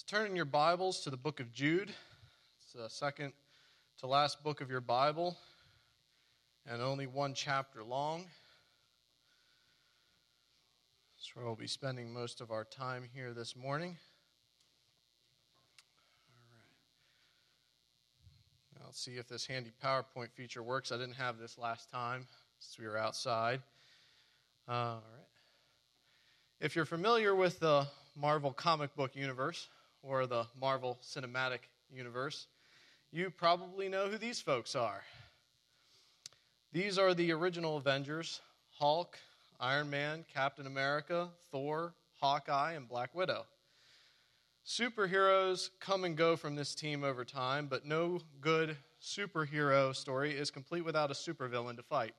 Turn in your Bibles to the book of Jude. It's the second to last book of your Bible and only one chapter long. That's where we'll be spending most of our time here this morning. All right. Now, let's see if this handy PowerPoint feature works. I didn't have this last time since we were outside. All right. If you're familiar with the Marvel comic book universe, or the Marvel Cinematic Universe, you probably know who these folks are. These are the original Avengers: Hulk, Iron Man, Captain America, Thor, Hawkeye, and Black Widow. Superheroes come and go from this team over time, but no good superhero story is complete without a supervillain to fight.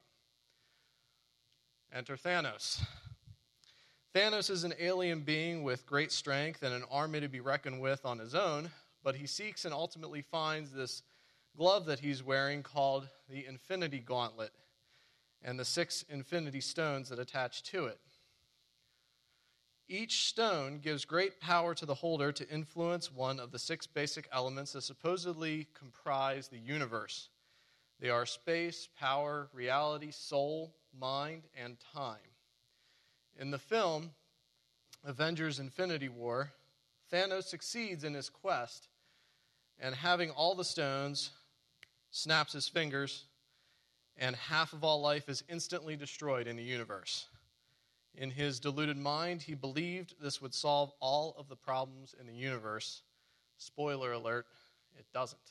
Enter Thanos. Thanos is an alien being with great strength and an army to be reckoned with on his own, but he seeks and ultimately finds this glove that he's wearing called the Infinity Gauntlet and the 6 Infinity Stones that attach to it. Each stone gives great power to the holder to influence one of the 6 basic elements that supposedly comprise the universe. They are space, power, reality, soul, mind, and time. In the film, Avengers: Infinity War, Thanos succeeds in his quest, and having all the stones, snaps his fingers, and half of all life is instantly destroyed in the universe. In his deluded mind, he believed this would solve all of the problems in the universe. Spoiler alert, it doesn't.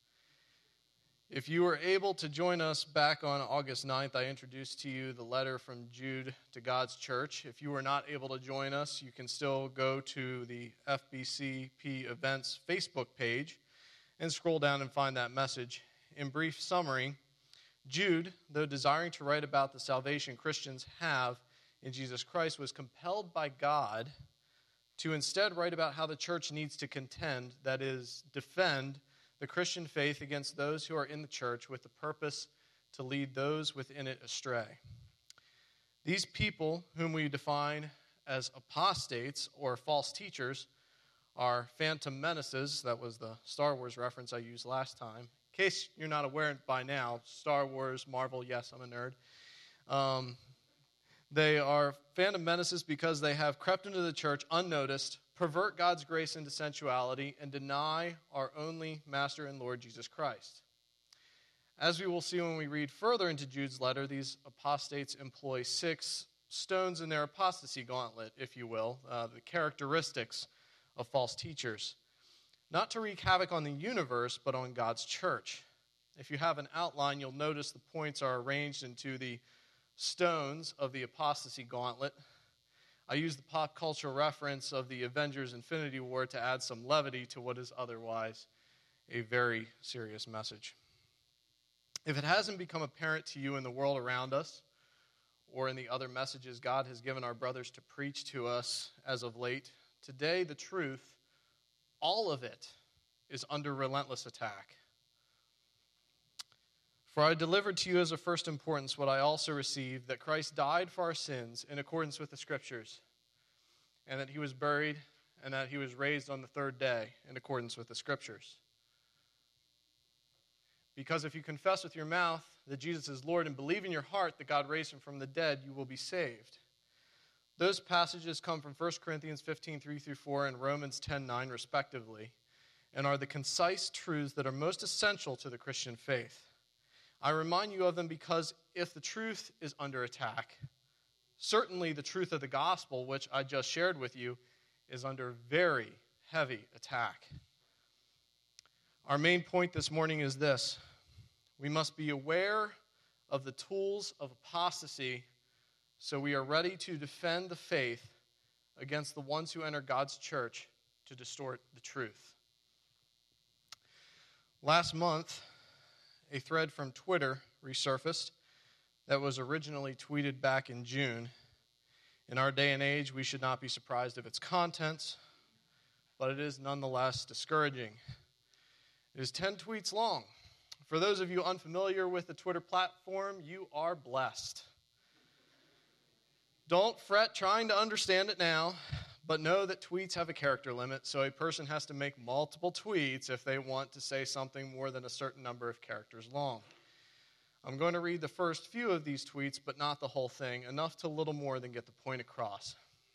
If you were able to join us back on August 9th, I introduced to you the letter from Jude to God's church. If you were not able to join us, you can still go to the FBCP Events Facebook page and scroll down and find that message. In brief summary, Jude, though desiring to write about the salvation Christians have in Jesus Christ, was compelled by God to instead write about how the church needs to contend, that is, defend the Christian faith against those who are in the church with the purpose to lead those within it astray. These people, whom we define as apostates or false teachers, are phantom menaces. That was the Star Wars reference I used last time. In case you're not aware by now, Star Wars, Marvel, yes, I'm a nerd. They are phantom menaces because they have crept into the church unnoticed, pervert God's grace into sensuality, and deny our only Master and Lord Jesus Christ. As we will see when we read further into Jude's letter, these apostates employ 6 stones in their apostasy gauntlet, if you will, the characteristics of false teachers, not to wreak havoc on the universe, but on God's church. If you have an outline, you'll notice the points are arranged into the stones of the apostasy gauntlet. I use the pop culture reference of the Avengers: Infinity War to add some levity to what is otherwise a very serious message. If it hasn't become apparent to you in the world around us, or in the other messages God has given our brothers to preach to us as of late, today the truth, all of it, is under relentless attack. For I delivered to you as of first importance what I also received, that Christ died for our sins in accordance with the Scriptures, and that he was buried, and that he was raised on the 3rd day in accordance with the Scriptures. Because if you confess with your mouth that Jesus is Lord and believe in your heart that God raised him from the dead, you will be saved. Those passages come from 1 Corinthians 15:3-4 and Romans 10:9 respectively, and are the concise truths that are most essential to the Christian faith. I remind you of them because if the truth is under attack, certainly the truth of the gospel, which I just shared with you, is under very heavy attack. Our main point this morning is this: we must be aware of the tools of apostasy so we are ready to defend the faith against the ones who enter God's church to distort the truth. Last month, a thread from Twitter resurfaced that was originally tweeted back in June. In our day and age, we should not be surprised of its contents, but it is nonetheless discouraging. It is 10 tweets long. For those of you unfamiliar with the Twitter platform, you are blessed. Don't fret trying to understand it now, But know that tweets have a character limit, so a person has to make multiple tweets if they want to say something more than a certain number of characters long. I'm going to read the first few of these tweets, but not the whole thing, enough to little more than get the point across.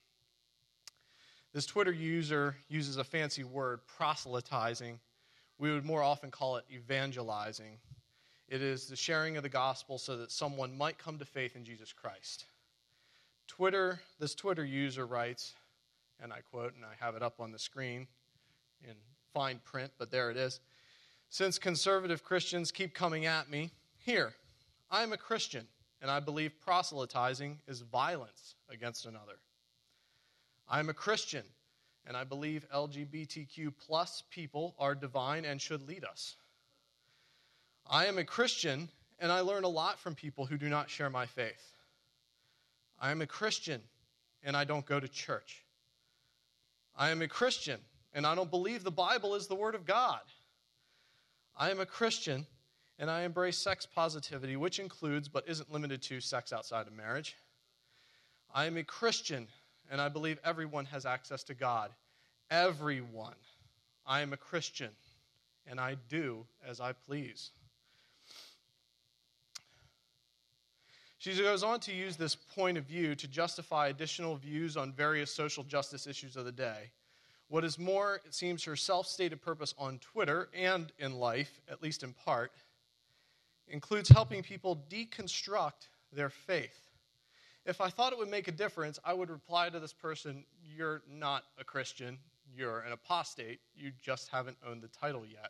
This Twitter user uses a fancy word, proselytizing. We would more often call it evangelizing. It is the sharing of the gospel so that someone might come to faith in Jesus Christ. This Twitter user writes, and I quote, and I have it up on the screen in fine print, but there it is. Since conservative Christians keep coming at me, here, I'm a Christian, and I believe proselytizing is violence against another. I'm a Christian, and I believe LGBTQ plus people are divine and should lead us. I am a Christian, and I learn a lot from people who do not share my faith. I am a Christian, and I don't go to church. I am a Christian, and I don't believe the Bible is the Word of God. I am a Christian, and I embrace sex positivity, which includes but isn't limited to sex outside of marriage. I am a Christian, and I believe everyone has access to God. Everyone. I am a Christian, and I do as I please. She goes on to use this point of view to justify additional views on various social justice issues of the day. What is more, it seems her self-stated purpose on Twitter and in life, at least in part, includes helping people deconstruct their faith. If I thought it would make a difference, I would reply to this person, you're not a Christian, you're an apostate, you just haven't owned the title yet.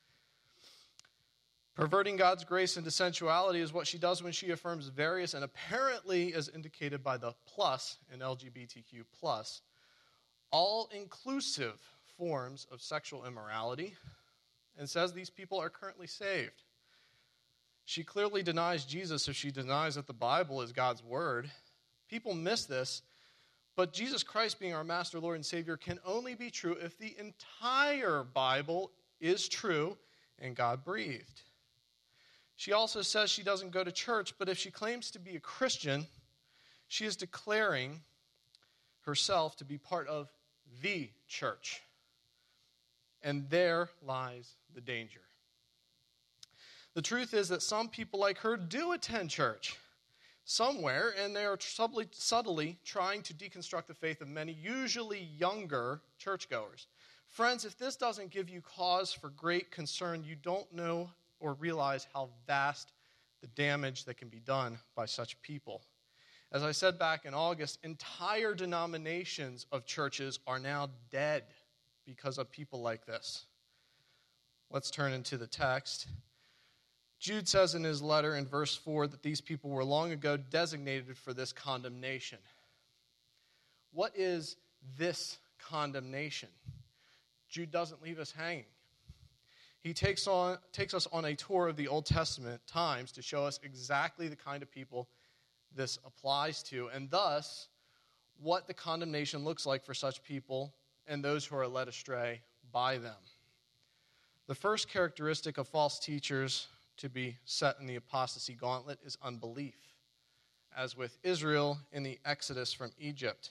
Perverting God's grace into sensuality is what she does when she affirms various and apparently, as indicated by the plus in LGBTQ+, all-inclusive forms of sexual immorality and says these people are currently saved. She clearly denies Jesus if she denies that the Bible is God's word. People miss this, but Jesus Christ being our Master, Lord, and Savior can only be true if the entire Bible is true and God-breathed. She also says she doesn't go to church, but if she claims to be a Christian, she is declaring herself to be part of the church. And there lies the danger. The truth is that some people like her do attend church somewhere, and they are subtly trying to deconstruct the faith of many, usually younger churchgoers. Friends, if this doesn't give you cause for great concern, you don't know or realize how vast the damage that can be done by such people. As I said back in August, entire denominations of churches are now dead because of people like this. Let's turn into the text. Jude says in his letter in verse 4 that these people were long ago designated for this condemnation. What is this condemnation? Jude doesn't leave us hanging. He takes us on a tour of the Old Testament times to show us exactly the kind of people this applies to, and thus what the condemnation looks like for such people and those who are led astray by them. The first characteristic of false teachers to be set in the apostasy gauntlet is unbelief, as with Israel in the Exodus from Egypt.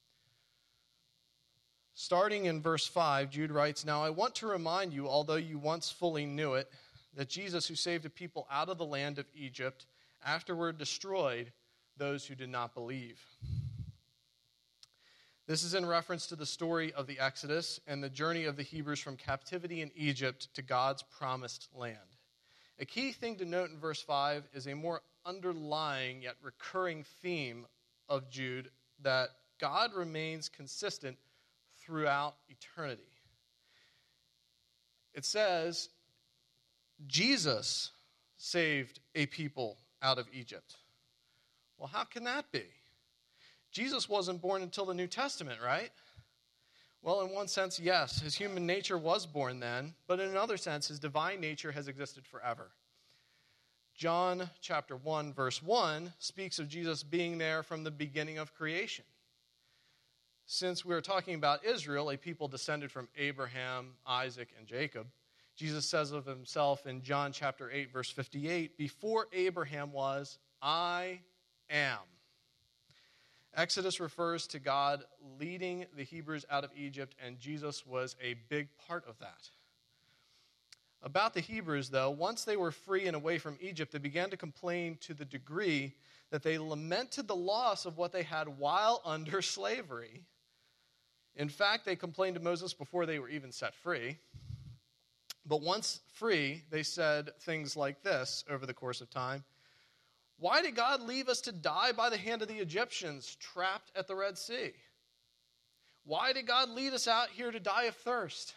Starting in verse 5, Jude writes, "Now I want to remind you, although you once fully knew it, that Jesus, who saved a people out of the land of Egypt, afterward destroyed those who did not believe." This is in reference to the story of the Exodus and the journey of the Hebrews from captivity in Egypt to God's promised land. A key thing to note in verse 5 is a more underlying yet recurring theme of Jude, that God remains consistent throughout eternity. It says, Jesus saved a people out of Egypt. Well, how can that be? Jesus wasn't born until the New Testament, right? Well, in one sense, yes, his human nature was born then, but in another sense, his divine nature has existed forever. John chapter 1, verse 1 speaks of Jesus being there from the beginning of creation. Since we are talking about Israel, a people descended from Abraham, Isaac, and Jacob, Jesus says of himself in John chapter 8, verse 58, "Before Abraham was, I am." Exodus refers to God leading the Hebrews out of Egypt, and Jesus was a big part of that. About the Hebrews, though, once they were free and away from Egypt, they began to complain to the degree that they lamented the loss of what they had while under slavery. In fact, they complained to Moses before they were even set free. But once free, they said things like this over the course of time. Why did God leave us to die by the hand of the Egyptians, trapped at the Red Sea? Why did God lead us out here to die of thirst?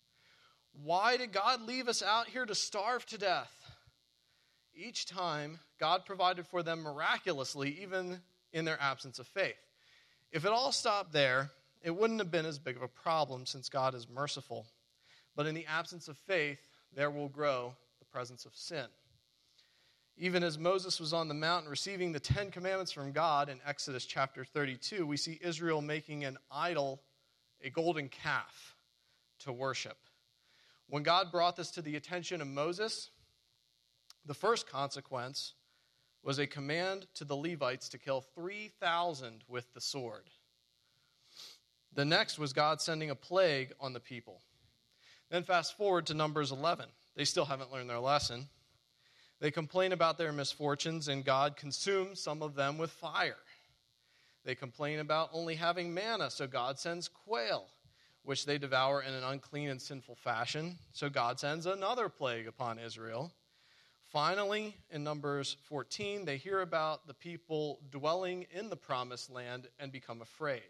Why did God leave us out here to starve to death? Each time, God provided for them miraculously, even in their absence of faith. If it all stopped there, it wouldn't have been as big of a problem since God is merciful. But in the absence of faith, there will grow the presence of sin. Even as Moses was on the mountain receiving the 10 Commandments from God in Exodus chapter 32, we see Israel making an idol, a golden calf, to worship. When God brought this to the attention of Moses, the first consequence was a command to the Levites to kill 3,000 with the sword. The next was God sending a plague on the people. Then fast forward to Numbers 11. They still haven't learned their lesson. They complain about their misfortunes, and God consumes some of them with fire. They complain about only having manna, so God sends quail, which they devour in an unclean and sinful fashion. So God sends another plague upon Israel. Finally, in Numbers 14, they hear about the people dwelling in the promised land and become afraid.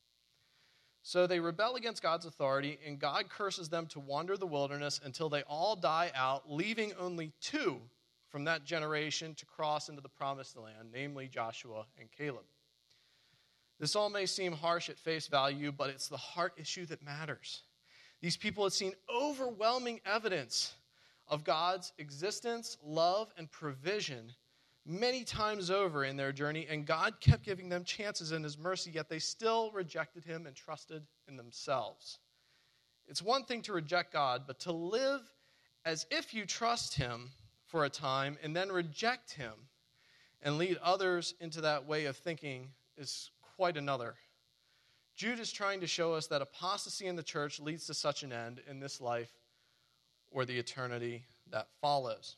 So they rebel against God's authority, and God curses them to wander the wilderness until they all die out, leaving only 2 from that generation to cross into the promised land, namely Joshua and Caleb. This all may seem harsh at face value, but it's the heart issue that matters. These people had seen overwhelming evidence of God's existence, love, and provision many times over in their journey, and God kept giving them chances in his mercy, yet they still rejected him and trusted in themselves. It's one thing to reject God, but to live as if you trust him for a time and then reject him and lead others into that way of thinking is quite another. Jude is trying to show us that apostasy in the church leads to such an end in this life or the eternity that follows.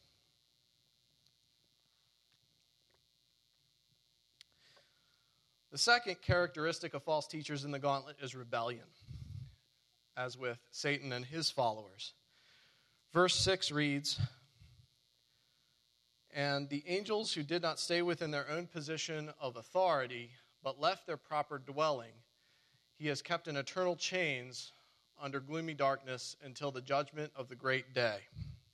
The second characteristic of false teachers in the gauntlet is rebellion, as with Satan and his followers. Verse 6 reads, "And the angels who did not stay within their own position of authority, but left their proper dwelling, he has kept in eternal chains under gloomy darkness until the judgment of the great day."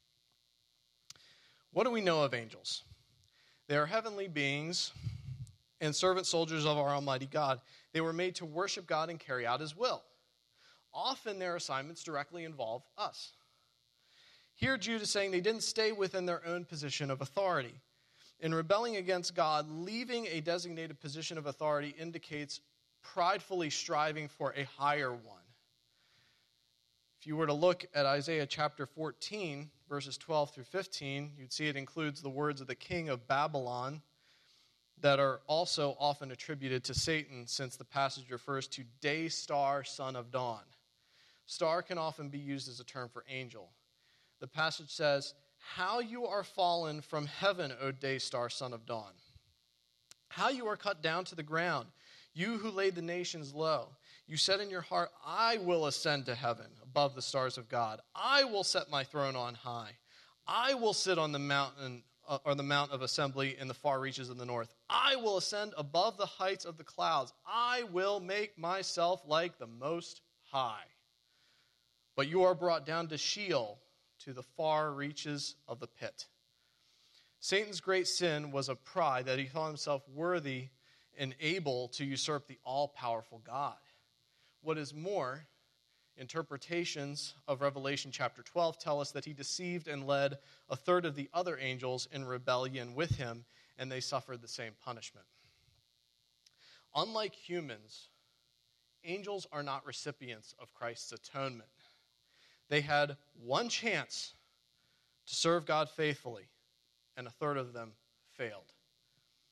What do we know of angels? They are heavenly beings and servant soldiers of our Almighty God. They were made to worship God and carry out his will. Often their assignments directly involve us. Here Jude is saying they didn't stay within their own position of authority. In rebelling against God, leaving a designated position of authority indicates pridefully striving for a higher one. If you were to look at Isaiah chapter 14, verses 12 through 15, you'd see it includes the words of the king of Babylon that are also often attributed to Satan, since the passage refers to day star, son of dawn. Star can often be used as a term for angel. The passage says, "How you are fallen from heaven, O day star, son of dawn. How you are cut down to the ground, you who laid the nations low. You said in your heart, I will ascend to heaven above the stars of God. I will set my throne on high. I will sit on the mountain or the mount of assembly in the far reaches of the north. I will ascend above the heights of the clouds. I will make myself like the Most High. But you are brought down to Sheol, to the far reaches of the pit." Satan's great sin was of pride, that he thought himself worthy and able to usurp the all-powerful God. What is more, interpretations of Revelation chapter 12 tell us that he deceived and led a third of the other angels in rebellion with him, and they suffered the same punishment. Unlike humans, angels are not recipients of Christ's atonement. They had one chance to serve God faithfully, and a third of them failed.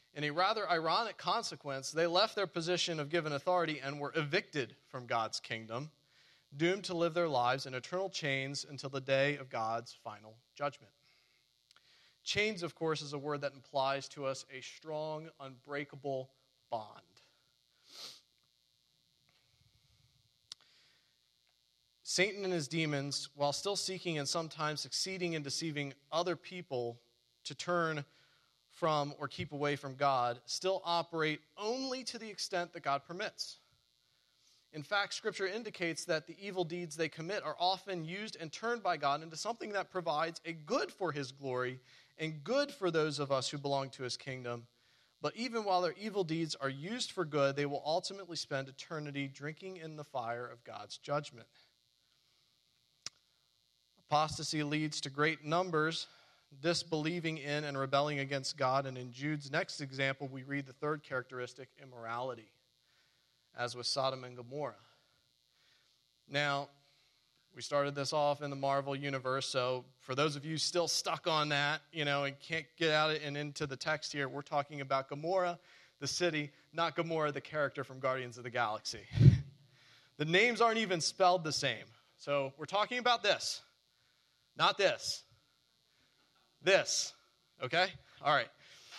In a rather ironic consequence, they left their position of given authority and were evicted from God's kingdom, doomed to live their lives in eternal chains until the day of God's final judgment. Chains, of course, is a word that implies to us a strong, unbreakable bond. Satan and his demons, while still seeking and sometimes succeeding in deceiving other people to turn from or keep away from God, still operate only to the extent that God permits. In fact, Scripture indicates that the evil deeds they commit are often used and turned by God into something that provides a good for his glory and good for those of us who belong to his kingdom. But even while their evil deeds are used for good, they will ultimately spend eternity drinking in the fire of God's judgment. Apostasy leads to great numbers disbelieving in and rebelling against God. And in Jude's next example, we read the third characteristic, immorality, as with Sodom and Gomorrah. Now, we started this off in the Marvel universe, so for those of you still stuck on that, and can't get out and into the text here, we're talking about Gomorrah, the city, not Gomorrah, the character from Guardians of the Galaxy. The names aren't even spelled the same. So we're talking about this, not this. This, okay? All right.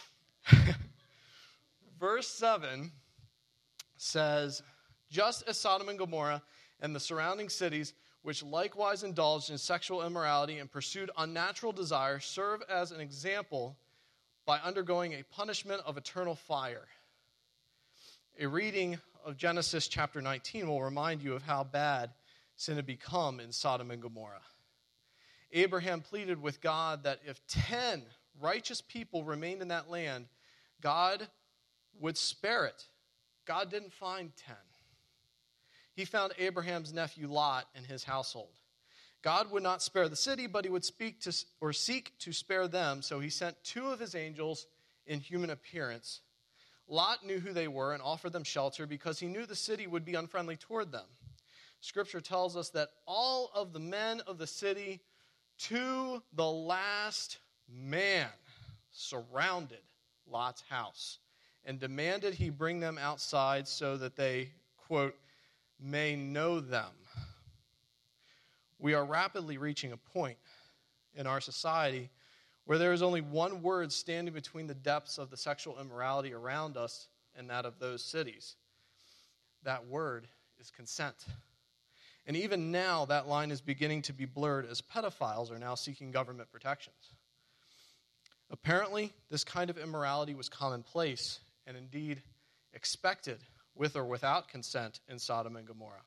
Verse 7 says, just as Sodom and Gomorrah and the surrounding cities, which likewise indulged in sexual immorality and pursued unnatural desire, serve as an example by undergoing a punishment of eternal fire. A reading of Genesis chapter 19 will remind you of how bad sin had become in Sodom and Gomorrah. Abraham pleaded with God that if 10 righteous people remained in that land, God would spare it. God didn't find 10. He found Abraham's nephew Lot and his household. God would not spare the city, but he would seek to spare them, so he sent 2 of his angels in human appearance. Lot knew who they were and offered them shelter because he knew the city would be unfriendly toward them. Scripture tells us that all of the men of the city, to the last man, surrounded Lot's house and demanded he bring them outside so that they, quote, may know them. We are rapidly reaching a point in our society where there is only one word standing between the depths of the sexual immorality around us and that of those cities. That word is consent. And even now, that line is beginning to be blurred as pedophiles are now seeking government protections. Apparently, this kind of immorality was commonplace and indeed expected with or without consent in Sodom and Gomorrah.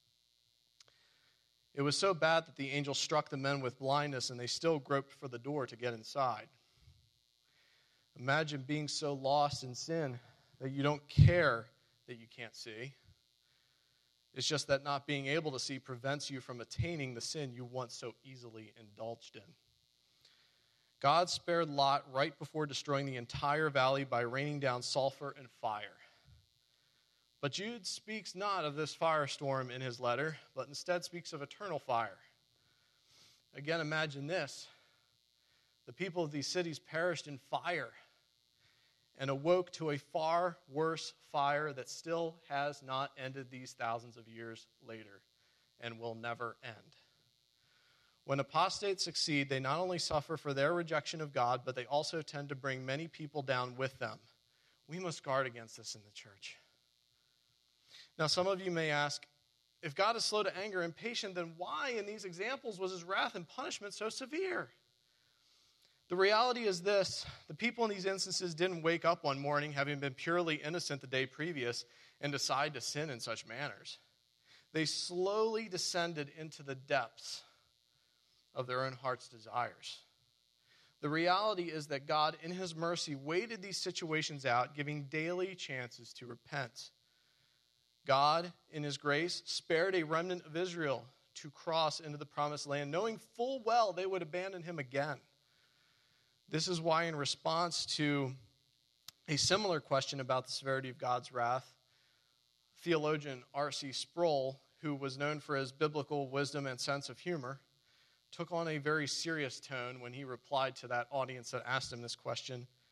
It was so bad that the angel struck the men with blindness and they still groped for the door to get inside. Imagine being so lost in sin that you don't care that you can't see. It's just that not being able to see prevents you from attaining the sin you once so easily indulged in. God spared Lot right before destroying the entire valley by raining down sulfur and fire. But Jude speaks not of this firestorm in his letter, but instead speaks of eternal fire. Again, imagine this. The people of these cities perished in fire and awoke to a far worse fire that still has not ended these thousands of years later and will never end. When apostates succeed, they not only suffer for their rejection of God, but they also tend to bring many people down with them. We must guard against this in the church. Now, some of you may ask, if God is slow to anger and patient, then why in these examples was his wrath and punishment so severe? The reality is this: the people in these instances didn't wake up one morning having been purely innocent the day previous and decide to sin in such manners. They slowly descended into the depths of their own heart's desires. The reality is that God, in his mercy, waited these situations out, giving daily chances to repent. God, in his grace, spared a remnant of Israel to cross into the promised land, knowing full well they would abandon him again. This is why, in response to a similar question about the severity of God's wrath, theologian R.C. Sproul, who was known for his biblical wisdom and sense of humor, took on a very serious tone when he replied to that audience that asked him this question: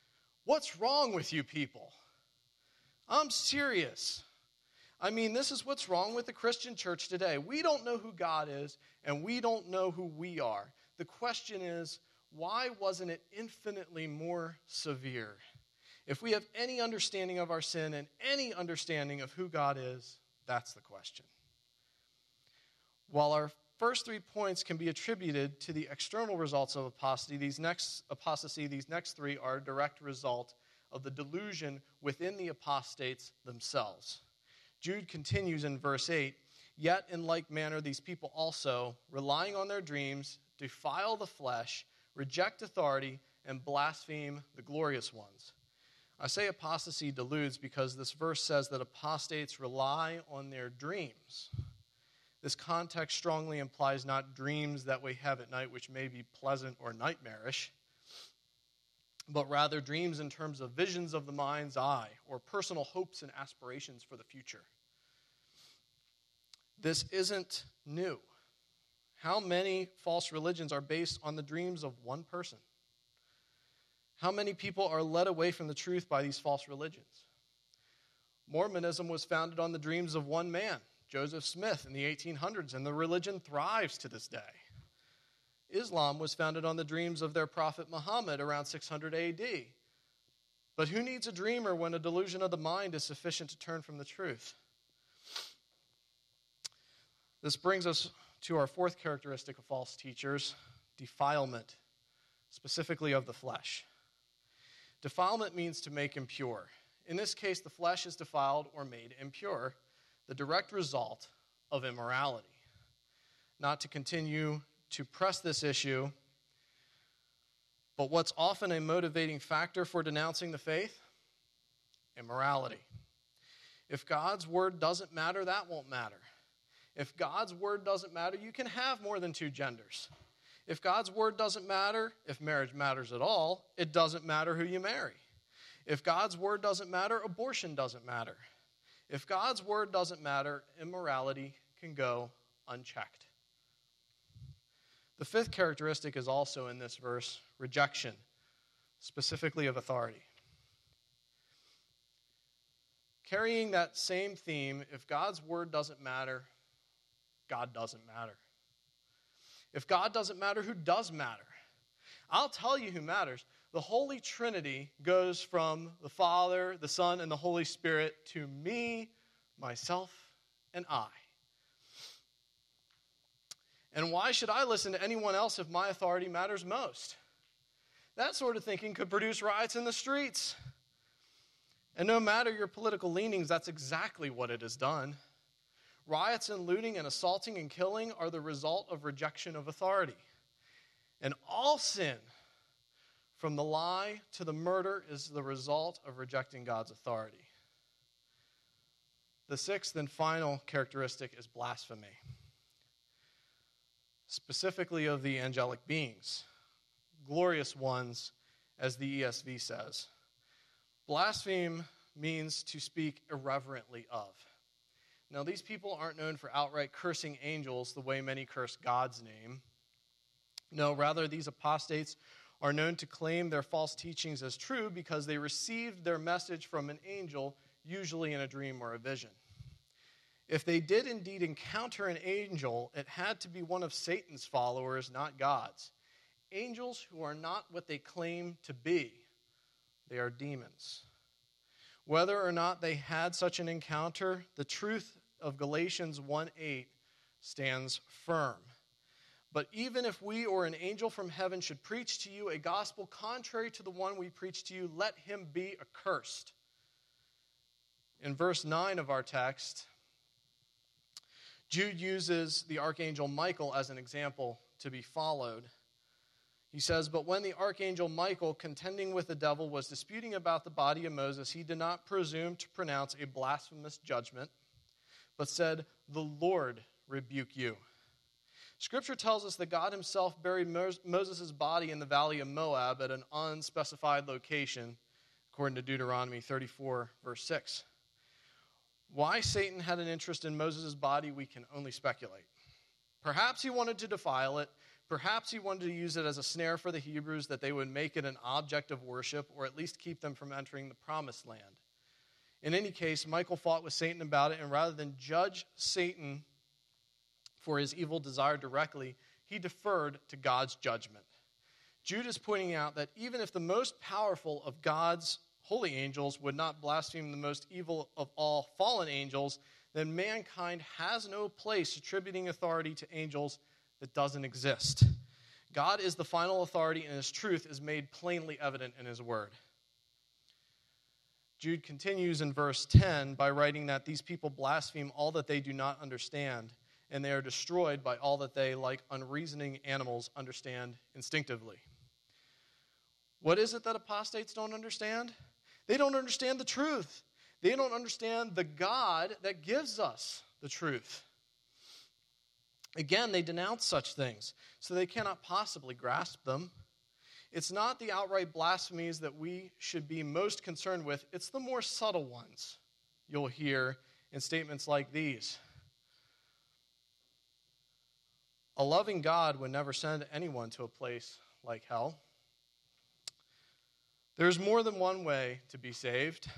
What's wrong with you people? I'm serious. I mean, this is what's wrong with the Christian church today. We don't know who God is, and we don't know who we are. The question is, why wasn't it infinitely more severe? If we have any understanding of our sin and any understanding of who God is, that's the question. While our first 3 points can be attributed to the external results of apostasy, these next three are a direct result of the delusion within the apostates themselves. Jude continues in verse 8, "Yet in like manner these people also, relying on their dreams, defile the flesh, reject authority, and blaspheme the glorious ones." I say apostasy deludes because this verse says that apostates rely on their dreams. This context strongly implies not dreams that we have at night, which may be pleasant or nightmarish, but rather dreams in terms of visions of the mind's eye or personal hopes and aspirations for the future. This isn't new. How many false religions are based on the dreams of one person? How many people are led away from the truth by these false religions? Mormonism was founded on the dreams of one man, Joseph Smith, in the 1800s, and the religion thrives to this day. Islam was founded on the dreams of their prophet Muhammad around 600 AD. But who needs a dreamer when a delusion of the mind is sufficient to turn from the truth? This brings us to our fourth characteristic of false teachers, defilement, specifically of the flesh. Defilement means to make impure. In this case, the flesh is defiled or made impure, the direct result of immorality. Not to continue to press this issue, but what's often a motivating factor for denouncing the faith? Immorality. If God's word doesn't matter, that won't matter. If God's word doesn't matter, you can have more than two genders. If God's word doesn't matter, if marriage matters at all, it doesn't matter who you marry. If God's word doesn't matter, abortion doesn't matter. If God's word doesn't matter, immorality can go unchecked. The fifth characteristic is also in this verse, rejection, specifically of authority. Carrying that same theme, if God's word doesn't matter, God doesn't matter. If God doesn't matter, who does matter? I'll tell you who matters. The Holy Trinity goes from the Father, the Son, and the Holy Spirit to me, myself, and I. And why should I listen to anyone else if my authority matters most? That sort of thinking could produce riots in the streets. And no matter your political leanings, that's exactly what it has done. Riots and looting and assaulting and killing are the result of rejection of authority. And all sin, from the lie to the murder, is the result of rejecting God's authority. The sixth and final characteristic is blasphemy, specifically of the angelic beings, glorious ones, as the ESV says. Blaspheme means to speak irreverently of. Now, these people aren't known for outright cursing angels the way many curse God's name. No, rather, these apostates are known to claim their false teachings as true because they received their message from an angel, usually in a dream or a vision. If they did indeed encounter an angel, it had to be one of Satan's followers, not God's. Angels who are not what they claim to be, they are demons. Whether or not they had such an encounter, the truth of Galatians 1:8 stands firm. But even if we or an angel from heaven should preach to you a gospel contrary to the one we preach to you, let him be accursed. In verse 9 of our text, Jude uses the archangel Michael as an example to be followed. He says, "But when the archangel Michael, contending with the devil, was disputing about the body of Moses, he did not presume to pronounce a blasphemous judgment, but said, 'The Lord rebuke you.'" Scripture tells us that God himself buried Moses' body in the valley of Moab at an unspecified location, according to Deuteronomy 34, verse 6. Why Satan had an interest in Moses' body, we can only speculate. Perhaps he wanted to defile it. Perhaps he wanted to use it as a snare for the Hebrews that they would make it an object of worship or at least keep them from entering the promised land. In any case, Michael fought with Satan about it, and rather than judge Satan for his evil desire directly, he deferred to God's judgment. Jude is pointing out that even if the most powerful of God's holy angels would not blaspheme the most evil of all fallen angels, then mankind has no place attributing authority to angels that doesn't exist. God is the final authority, and his truth is made plainly evident in his word. Jude continues in verse 10 by writing that these people blaspheme all that they do not understand, and they are destroyed by all that they, like unreasoning animals, understand instinctively. What is it that apostates don't understand? They don't understand the truth. They don't understand the God that gives us the truth. Again, they denounce such things, so they cannot possibly grasp them. It's not the outright blasphemies that we should be most concerned with. It's the more subtle ones you'll hear in statements like these. A loving God would never send anyone to a place like hell. There's more than one way to be saved.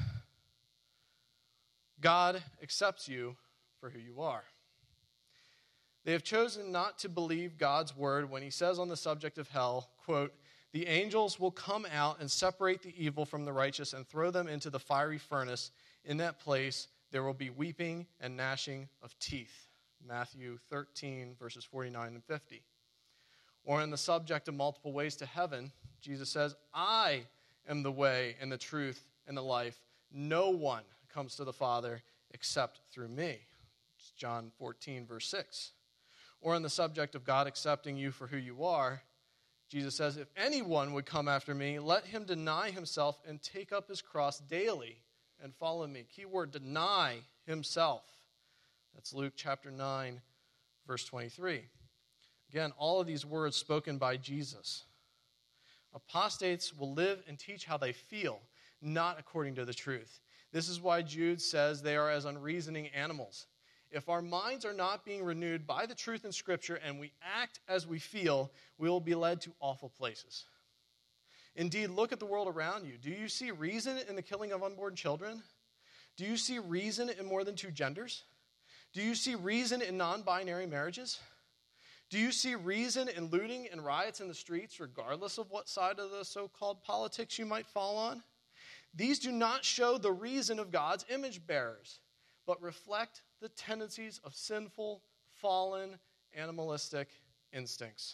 God accepts you for who you are. They have chosen not to believe God's word when he says on the subject of hell, quote, "The angels will come out and separate the evil from the righteous and throw them into the fiery furnace. In that place there will be weeping and gnashing of teeth." Matthew 13, verses 49 and 50. Or in the subject of multiple ways to heaven, Jesus says, "I am the way and the truth and the life. No one comes to the Father except through me." It's John 14, verse 6. Or in the subject of God accepting you for who you are, Jesus says, "If anyone would come after me, let him deny himself and take up his cross daily and follow me." Keyword, deny himself. That's Luke chapter 9, verse 23. Again, all of these words spoken by Jesus. Apostates will live and teach how they feel, not according to the truth. This is why Jude says they are as unreasoning animals. If our minds are not being renewed by the truth in Scripture and we act as we feel, we will be led to awful places. Indeed, look at the world around you. Do you see reason in the killing of unborn children? Do you see reason in more than two genders? Do you see reason in non-binary marriages? Do you see reason in looting and riots in the streets, regardless of what side of the so-called politics you might fall on? These do not show the reason of God's image bearers, but reflect the tendencies of sinful, fallen, animalistic instincts.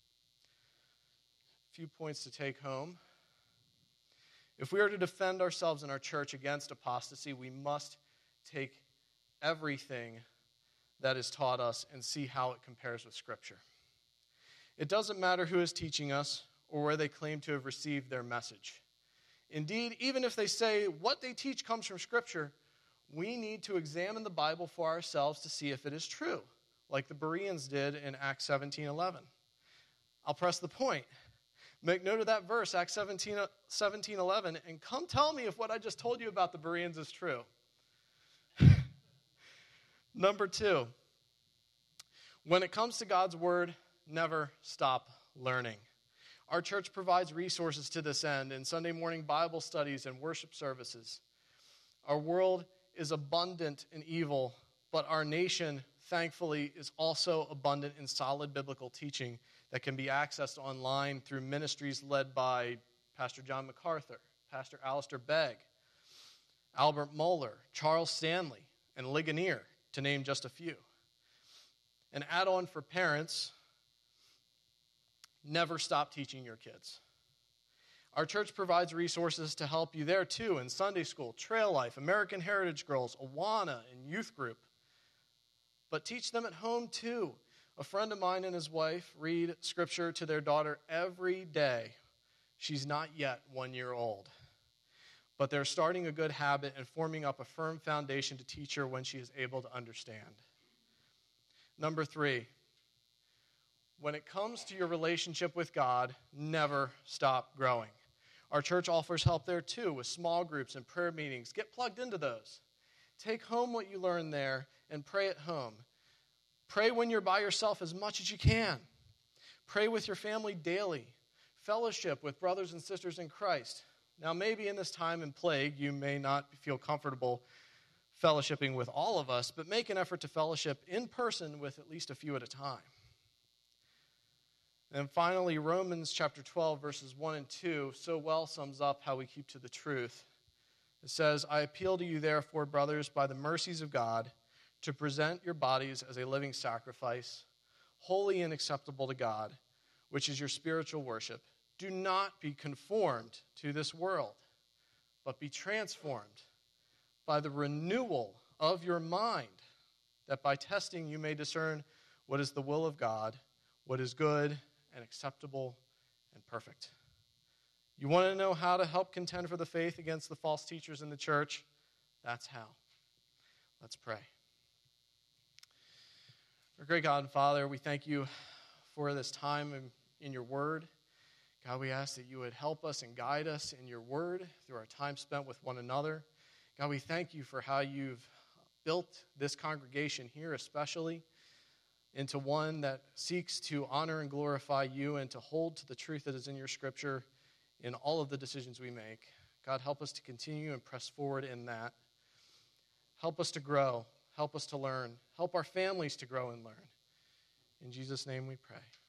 A few points to take home. If we are to defend ourselves in our church against apostasy, we must take everything that is taught us and see how it compares with Scripture. It doesn't matter who is teaching us or where they claim to have received their message. Indeed, even if they say what they teach comes from Scripture, we need to examine the Bible for ourselves to see if it is true, like the Bereans did in Acts 17:11. I'll press the point. Make note of that verse, Acts 17:11, and come tell me if what I just told you about the Bereans is true. Number 2, when it comes to God's word, never stop learning. Our church provides resources to this end in Sunday morning Bible studies and worship services. Our world is abundant in evil, but our nation, thankfully, is also abundant in solid biblical teaching that can be accessed online through ministries led by Pastor John MacArthur, Pastor Alistair Begg, Albert Mohler, Charles Stanley, and Ligonier, to name just a few. An add-on for parents, never stop teaching your kids. Our church provides resources to help you there too in Sunday school, Trail Life, American Heritage Girls, Awana, and youth group. But teach them at home too. A friend of mine and his wife read Scripture to their daughter every day. She's not yet 1 year old. But they're starting a good habit and forming up a firm foundation to teach her when she is able to understand. Number 3, when it comes to your relationship with God, never stop growing. Our church offers help there too with small groups and prayer meetings. Get plugged into those. Take home what you learn there and pray at home. Pray when you're by yourself as much as you can. Pray with your family daily. Fellowship with brothers and sisters in Christ. Now, maybe in this time in plague, you may not feel comfortable fellowshipping with all of us, but make an effort to fellowship in person with at least a few at a time. And finally, Romans chapter 12, verses 1 and 2 so well sums up how we keep to the truth. It says, I appeal to you, therefore, brothers, by the mercies of God, to present your bodies as a living sacrifice, holy and acceptable to God, which is your spiritual worship. Do not be conformed to this world, but be transformed by the renewal of your mind, that by testing you may discern what is the will of God, what is good and acceptable and perfect. You want to know how to help contend for the faith against the false teachers in the church? That's how. Let's pray. Our great God and Father, we thank you for this time in your word. God, we ask that you would help us and guide us in your word through our time spent with one another. God, we thank you for how you've built this congregation here especially into one that seeks to honor and glorify you and to hold to the truth that is in your scripture in all of the decisions we make. God, help us to continue and press forward in that. Help us to grow. Help us to learn. Help our families to grow and learn. In Jesus' name we pray.